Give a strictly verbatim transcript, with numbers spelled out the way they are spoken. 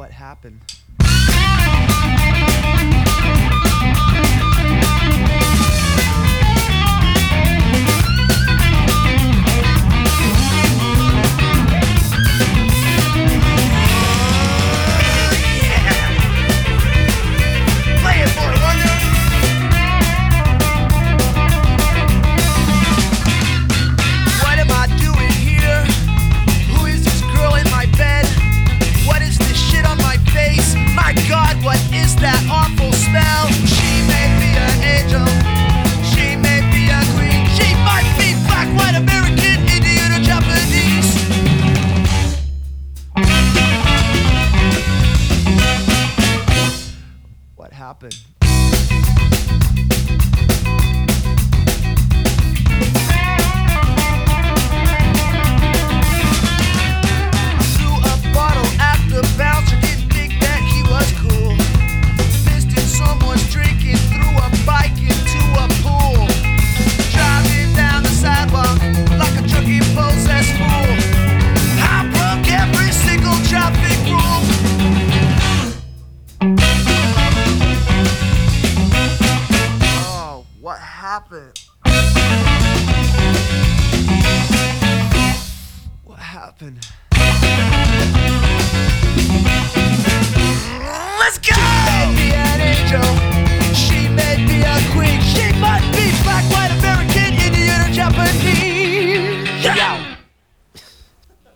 What happened? What is that awful smell? She may be an angel, she may be a queen, she might be black, white, American, Indian, or Japanese. What happened? Threw a bottle at the bouncer, didn't think that he was cool. Someone's drinking, threw a bike into a pool. Driving down the sidewalk like a drunken possessed fool. I broke every single traffic rule. Oh, what happened? What happened? Let's go! She may be an angel, she may